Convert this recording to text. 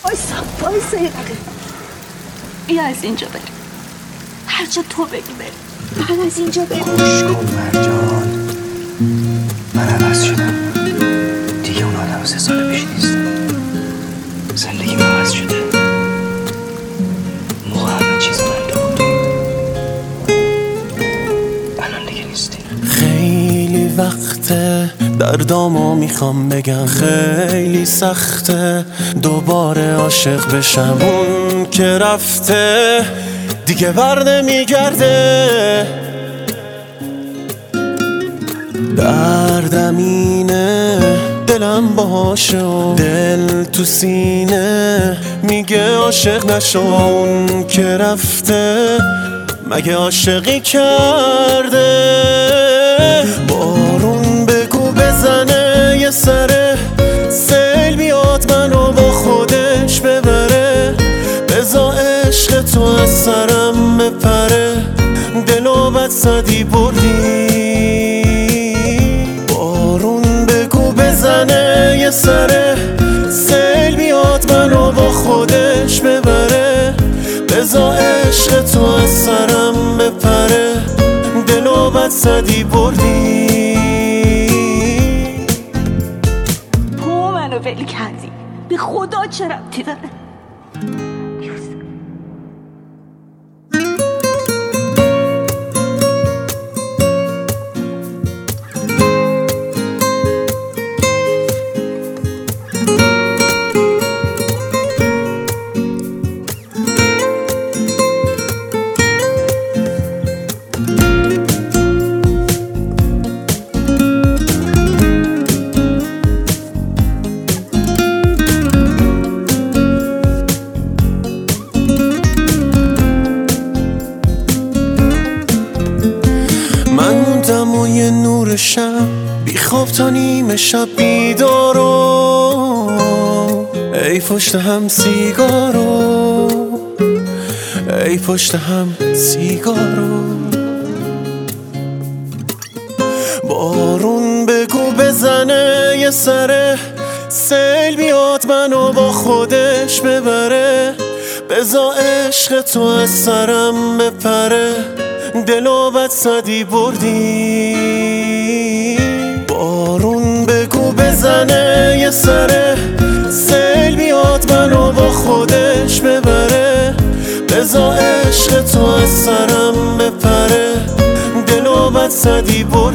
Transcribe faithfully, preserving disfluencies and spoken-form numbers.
بایستا بایستا یه دقیقه. بیا از اینجا بریم، هر جا تو بگی بریم. بعد از اینجا بریم. خوش کن مرجان، من عوض شدم دیگه. اون آدم سه سال پیش نیستم. زندگی من عوض شده. موقع همه چیز من تو بود، الان دیگه نیستی. خیلی وقته دردامو میخوام بگم، خیلی سخته دوباره عاشق بشم. اون که رفته دیگه بر نمیگرده. دردم اینه دلم باشه و دل تو سینه میگه عاشق نشو. اون که رفته مگه عاشقی کرده؟ بارون بگو بزنه یه سره، سیل بیاد منو با خودش ببره. بزا عشق تو از سرم بپره، دلو بد صدی بردی. بارون بگو بزنه یه سره، سیل بیاد منو با خودش ببره. بزا عشق تو از سرم بپره، دلو بد صدی بردی. تو منو ول کردی، به خدا چه ربطی داره؟ من موندم و یه نور شب، بی خواب تا نیمه شب بیدارو. ای پشت هم سیگارو، ای پشت هم سیگارو. بارون بگو بزنه یه سره، سیل بیاد منو با خودش ببره. بزا عشق تو از سرم بپره، دلو بد صدی بردی. بارون بگو بزنه یه سره، سیل بیاد منو با خودش ببره. بزا عشق تو از سرم بپره، دلو بد صدی بردی.